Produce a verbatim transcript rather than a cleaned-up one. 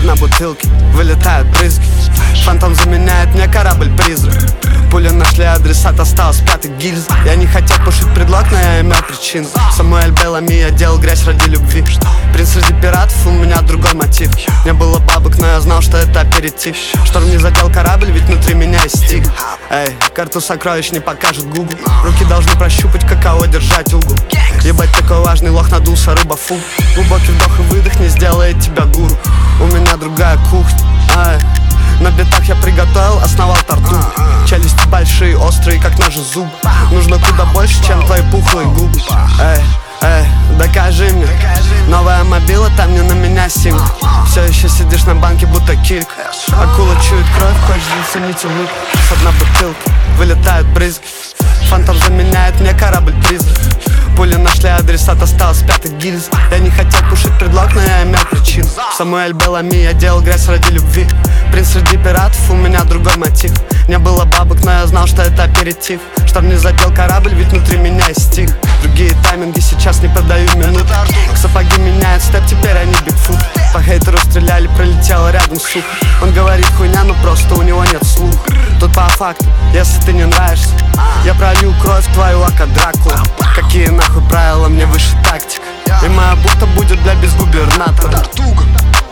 дна бутылки, вылетают брызги. Фантом заменяет мне корабль-призрак. Пули нашли адресат, осталось пятый гильз. Я не хотел пушить предлог, но я имел причину. Самуэль Белами, я делал грязь ради любви. Принц среди пиратов, у меня другой мотив. Не было бабок, но я знал, что это аперитив. Шторм не задел корабль, ведь внутри меня есть стих. Эй, карту сокровищ не покажет Google. Руки должны прощупать, каково держать угол. Ебать, такой важный лох, надулся рыба, фу. Глубокий вдох и выдох не сделает тебя гуру. У меня другая кухня. Эй, на битах я приготовил, основал торту. Челюсти большие, острые, как ножи зуб. Нужно куда больше, чем твои пухлые губы. Эй, эй, докажи мне. Новая мобила, там не на меня симка. Все еще сидишь на банке, будто килька. Акула чует кровь, хочешь заценить улыбку. С дна бутылки, вылетают брызги. Фантом заменяет мне корабль-призрак. Пули нашли адресат, осталось пятый гильз. Я не хотел пушить предлог, но я имел причину. Самуэль Белами, я делал грязь ради любви. Принц среди пиратов, у меня другой мотив. Не было бабок, но я знал, что это аперитив. Шторм не задел корабль, ведь внутри меня есть стих. Другие тайминги, сейчас не продаю минут. Сапоги меняют степ, теперь они бигфут. По хейтеру стреляли, пролетела рядом, сука. Он говорит хуйня, но просто у него нет слуха. Тут по факту, если ты не нравишься, я пролью кровь твою, ака Дракула. Какие нахуй правила, мне выше тактик. И моя бухта будет для безгубернатора.